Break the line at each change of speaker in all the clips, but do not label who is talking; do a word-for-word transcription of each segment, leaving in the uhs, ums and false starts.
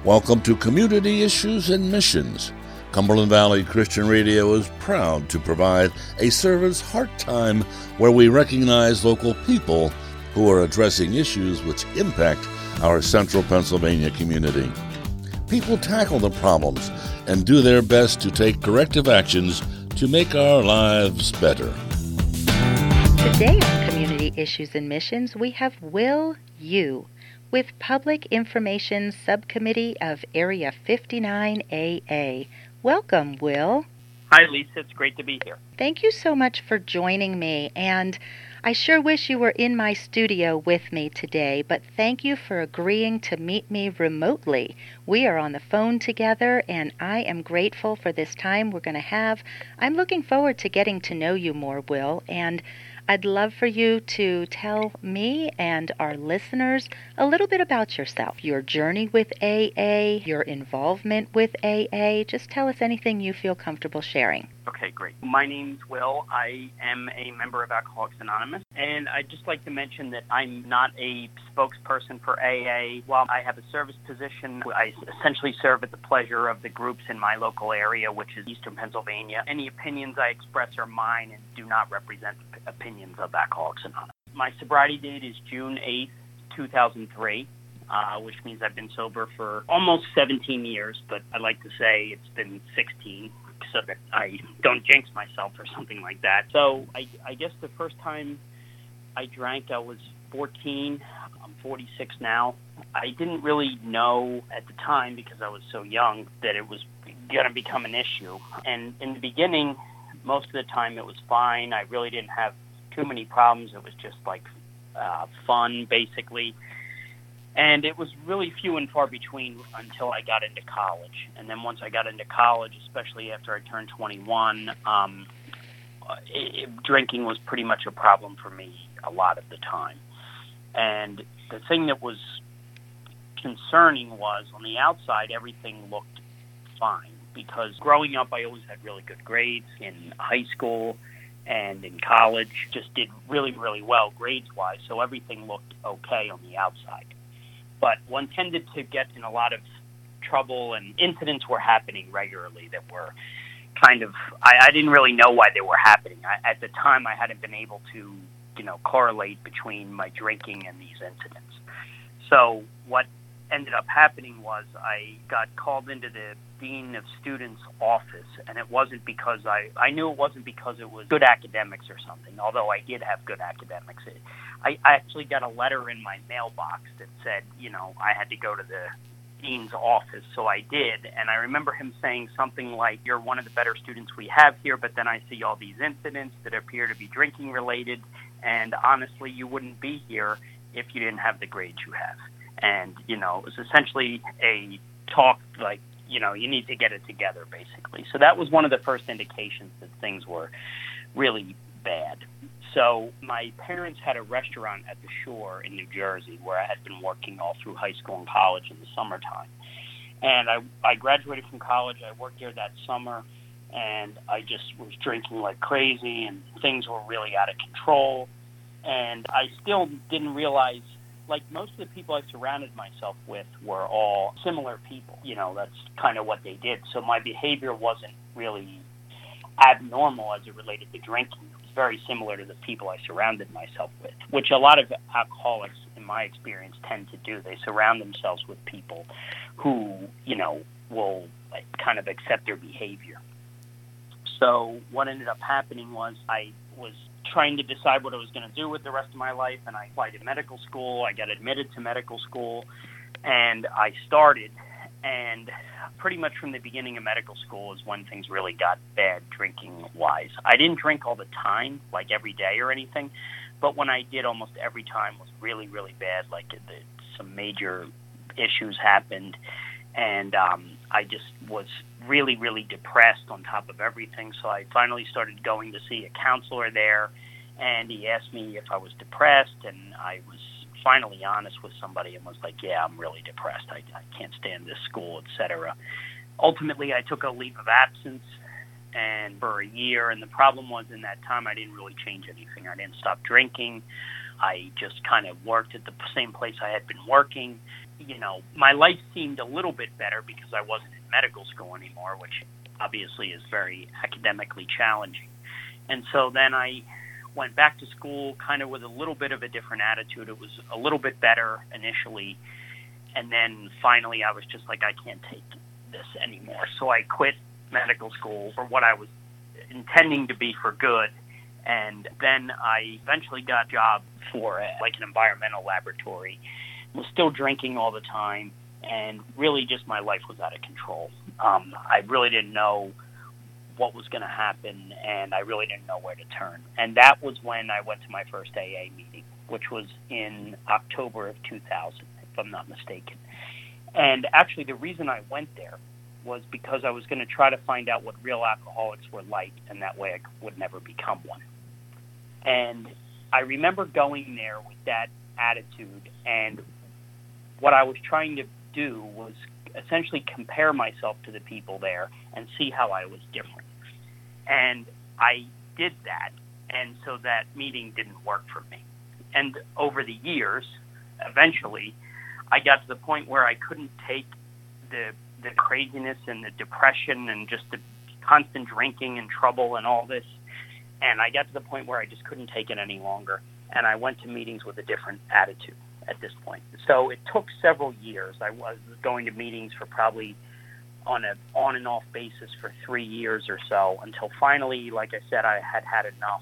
Welcome to Community Issues and Missions. Cumberland Valley Christian Radio is proud to provide a service heart time where we recognize local people who are addressing issues which impact our central Pennsylvania community. People tackle the problems and do their best to take corrective actions to make our lives better.
Today on Community Issues and Missions, we have Will Yu with Public Information Subcommittee of Area fifty-nine A A. Welcome, Will.
Hi, Lisa. It's great to be here.
Thank you so much for joining me, and I sure wish you were in my studio with me today, but thank you for agreeing to meet me remotely. We are on the phone together, and I am grateful for this time we're going to have. I'm looking forward to getting to know you more, Will, and I'd love for you to tell me and our listeners a little bit about yourself, your journey with A A, your involvement with A A. Just tell us anything you feel comfortable sharing.
Okay, great. My name's Will. I am a member of Alcoholics Anonymous, and I'd just like to mention that I'm not a spokesperson for A A. While I have a service position, I essentially serve at the pleasure of the groups in my local area, which is Eastern Pennsylvania. Any opinions I express are mine and do not represent the opinions of Alcoholics Anonymous. My sobriety date is June eighth, two thousand three. Uh, which means I've been sober for almost seventeen years, but I like to say it's been sixteen, so that I don't jinx myself or something like that. So I, I guess the first time I drank, I was fourteen. I'm forty-six now. I didn't really know at the time, because I was so young, that it was going to become an issue. And in the beginning, most of the time it was fine. I really didn't have too many problems. It was just like uh, fun, basically. And it was really few and far between until I got into college. And then once I got into college, especially after I turned twenty-one, um, it, it, drinking was pretty much a problem for me a lot of the time. And the thing that was concerning was, on the outside, everything looked fine. Because growing up, I always had really good grades in high school and in college. Just did really, really well grades-wise, so everything looked okay on the outside. But one tended to get in a lot of trouble, and incidents were happening regularly that were kind of, I, I didn't really know why they were happening. I, at the time, I hadn't been able to, you know, correlate between my drinking and these incidents. So what ended up happening was I got called into the Dean of Students' office, and it wasn't because I, I knew it wasn't because it was good academics or something, although I did have good academics. It, I, I actually got a letter in my mailbox that said, you know, I had to go to the dean's office, so I did. And I remember him saying something like, "You're one of the better students we have here, but then I see all these incidents that appear to be drinking related, and honestly, you wouldn't be here if you didn't have the grades you have." And, you know, it was essentially a talk like, you know, you need to get it together, basically. So that was one of the first indications that things were really bad. So my parents had a restaurant at the Shore in New Jersey where I had been working all through high school and college in the summertime. And I, I graduated from college. I worked there that summer, and I just was drinking like crazy, and things were really out of control. And I still didn't realize, like, most of the people I surrounded myself with were all similar people. You know, that's kind of what they did. So my behavior wasn't really abnormal as it related to drinking. It was very similar to the people I surrounded myself with, which a lot of alcoholics, in my experience, tend to do. They surround themselves with people who, you know, will like, kind of accept their behavior. So what ended up happening was I was trying to decide what I was going to do with the rest of my life, and I applied to medical school. I got admitted to medical school, and I started, and pretty much from the beginning of medical school is when things really got bad drinking-wise. I didn't drink all the time, like every day or anything, but when I did, almost every time was really, really bad. Like the, some major issues happened, and um, I just was really, really depressed on top of everything. So I finally started going to see a counselor there, and he asked me if I was depressed, and I was finally honest with somebody and was like, yeah, I'm really depressed. I, I can't stand this school, et cetera. Ultimately, I took a leave of absence and for a year, and the problem was in that time I didn't really change anything. I didn't stop drinking I just kind of worked at the same place I had been working. You know, my life seemed a little bit better because I wasn't in medical school anymore, which obviously is very academically challenging. And so then I went back to school kind of with a little bit of a different attitude. It was a little bit better initially. And then finally I was just like, I can't take this anymore. So I quit medical school for what I was intending to be for good. And then I eventually got a job for a, like an environmental laboratory. I was still drinking all the time, and really just my life was out of control. Um, I really didn't know what was going to happen, and I really didn't know where to turn. And that was when I went to my first A A meeting, which was in October of two thousand, if I'm not mistaken. And actually the reason I went there was because I was going to try to find out what real alcoholics were like, and that way I would never become one. And I remember going there with that attitude, and what I was trying to do was essentially compare myself to the people there and see how I was different. And I did that, and so that meeting didn't work for me. And over the years, eventually, I got to the point where I couldn't take the the craziness and the depression and just the constant drinking and trouble and all this. And I got to the point where I just couldn't take it any longer. And I went to meetings with a different attitude at this point. So it took several years. I was going to meetings for probably on a on and off basis for three years or so, until finally, like I said, I had had enough.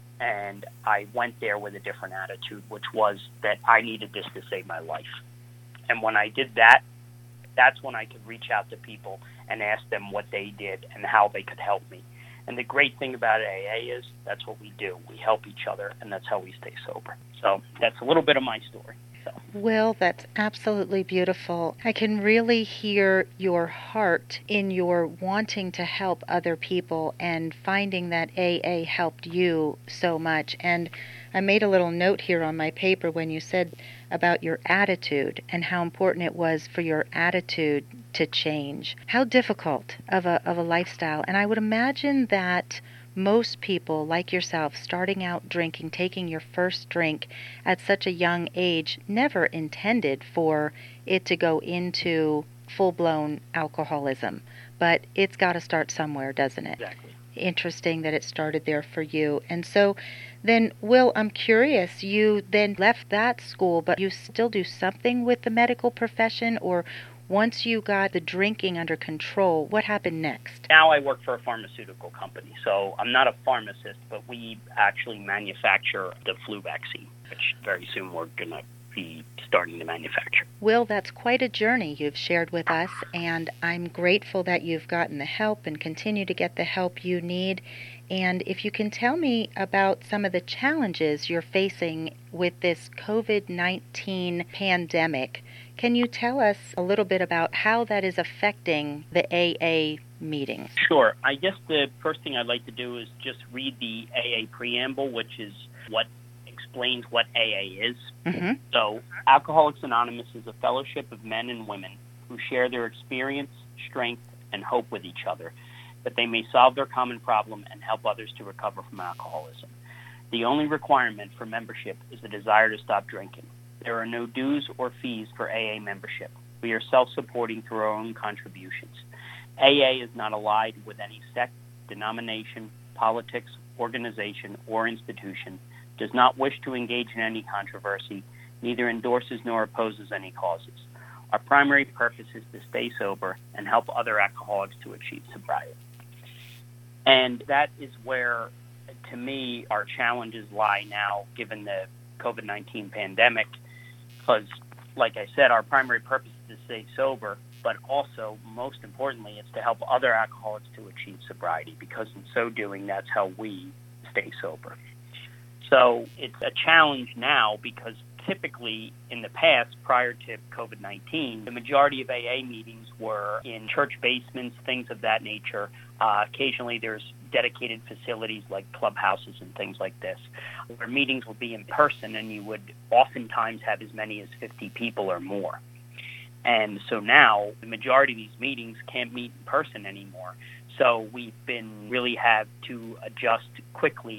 And I went there with a different attitude, which was that I needed this to save my life. And when I did that, that's when I could reach out to people and ask them what they did and how they could help me. And the great thing about A A is that's what we do. We help each other, and that's how we stay sober. So that's a little bit of my story. So.
Will, that's absolutely beautiful. I can really hear your heart in your wanting to help other people and finding that A A helped you so much. And I made a little note here on my paper when you said about your attitude and how important it was for your attitude to change. How difficult of a of a lifestyle. And I would imagine that most people like yourself starting out drinking, taking your first drink at such a young age, never intended for it to go into full-blown alcoholism. But it's got to start somewhere, doesn't it?
Exactly.
Interesting that it started there for you. And so then, Will, I'm curious, you then left that school, but you still do something with the medical profession, or once you got the drinking under control, what happened next?
Now I work for a pharmaceutical company, so I'm not a pharmacist, but we actually manufacture the flu vaccine, which very soon we're going to be starting to manufacture.
Will, that's quite a journey you've shared with us, and I'm grateful that you've gotten the help and continue to get the help you need. And if you can tell me about some of the challenges you're facing with this covid nineteen pandemic, can you tell us a little bit about how that is affecting the A A meetings?
Sure. I guess the first thing I'd like to do is just read the A A preamble, which is what explains what A A is.
Mm-hmm.
So, Alcoholics Anonymous is a fellowship of men and women who share their experience, strength, and hope with each other, that they may solve their common problem and help others to recover from alcoholism. The only requirement for membership is the desire to stop drinking. There are no dues or fees for A A membership. We are self-supporting through our own contributions. A A is not allied with any sect, denomination, politics, organization, or institution, does not wish to engage in any controversy, neither endorses nor opposes any causes. Our primary purpose is to stay sober and help other alcoholics to achieve sobriety. And that is where, to me, our challenges lie now, given the covid nineteen pandemic, because, like I said, our primary purpose is to stay sober, but also, most importantly, it's to help other alcoholics to achieve sobriety, because in so doing, that's how we stay sober. So it's a challenge now because typically in the past, prior to covid nineteen, the majority of A A meetings were in church basements, things of that nature. Uh, occasionally there's dedicated facilities like clubhouses and things like this, where meetings would be in person, and you would oftentimes have as many as fifty people or more. And so now the majority of these meetings can't meet in person anymore. So we've been really have to adjust quickly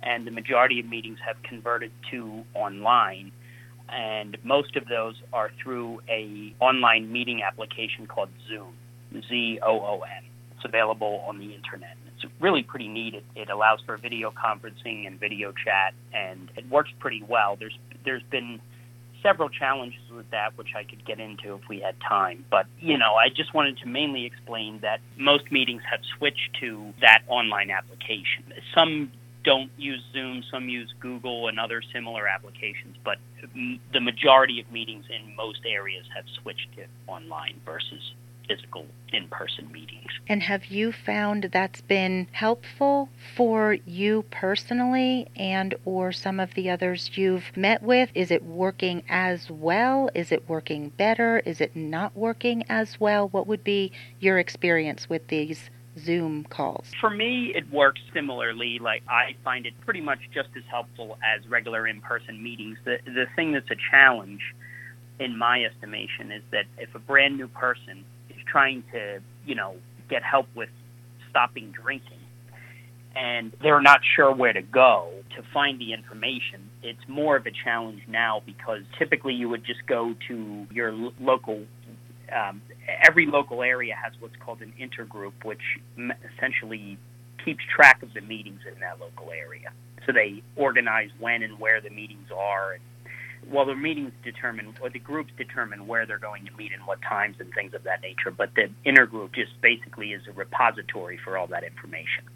and the majority of meetings have converted to online. And most of those are through a online meeting application called Zoom, Z O O N. It's available on the internet. It's really pretty neat. It, it allows for video conferencing and video chat, and it works pretty well. There's there's been several challenges with that, which I could get into if we had time. But, you know, I just wanted to mainly explain that most meetings have switched to that online application. Some don't use Zoom, some use Google and other similar applications, but the majority of meetings in most areas have switched to online versus physical in-person meetings.
And have you found that's been helpful for you personally and or some of the others you've met with? Is it working as well? Is it working better? Is it not working as well? What would be your experience with these Zoom calls?
For me, it works similarly. Like, I find it pretty much just as helpful as regular in-person meetings. The the thing that's a challenge, in my estimation, is that if a brand new person is trying to, you know, get help with stopping drinking, and they're not sure where to go to find the information, it's more of a challenge now because typically you would just go to your lo- local Um, every local area has what's called an intergroup, which m- essentially keeps track of the meetings in that local area. So they organize when and where the meetings are. And, well, the meetings determine, or the groups determine where they're going to meet and what times and things of that nature. But the intergroup just basically is a repository for all that information.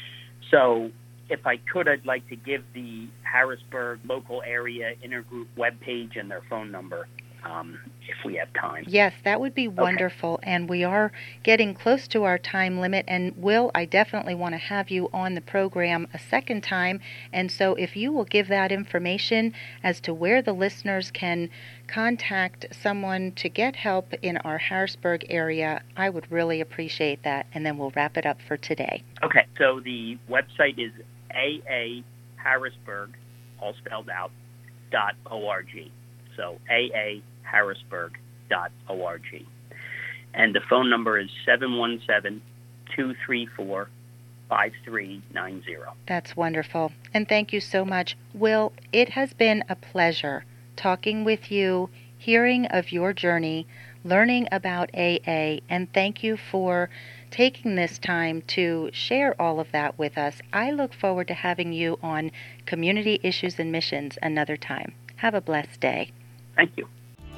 So if I could, I'd like to give the Harrisburg local area intergroup webpage and their phone number. Um, if we have time.
Yes, that would be wonderful. Okay. And we are getting close to our time limit. And Will, I definitely want to have you on the program a second time. And so if you will give that information as to where the listeners can contact someone to get help in our Harrisburg area, I would really appreciate that. And then we'll wrap it up for today.
Okay, so the website is A A Harrisburg, all spelled out, dot O R G. So A A Harrisburg dot org. And the phone number is seven one seven, two three four, five three nine zero.
That's wonderful. And thank you so much. Will, it has been a pleasure talking with you, hearing of your journey, learning about A A, and thank you for taking this time to share all of that with us. I look forward to having you on Community Issues and Missions another time. Have a blessed day.
Thank you.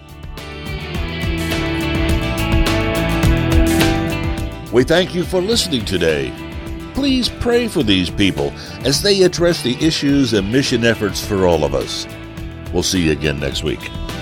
We thank you for listening today. Please pray for these people as they address the issues and mission efforts for all of us. We'll see you again next week.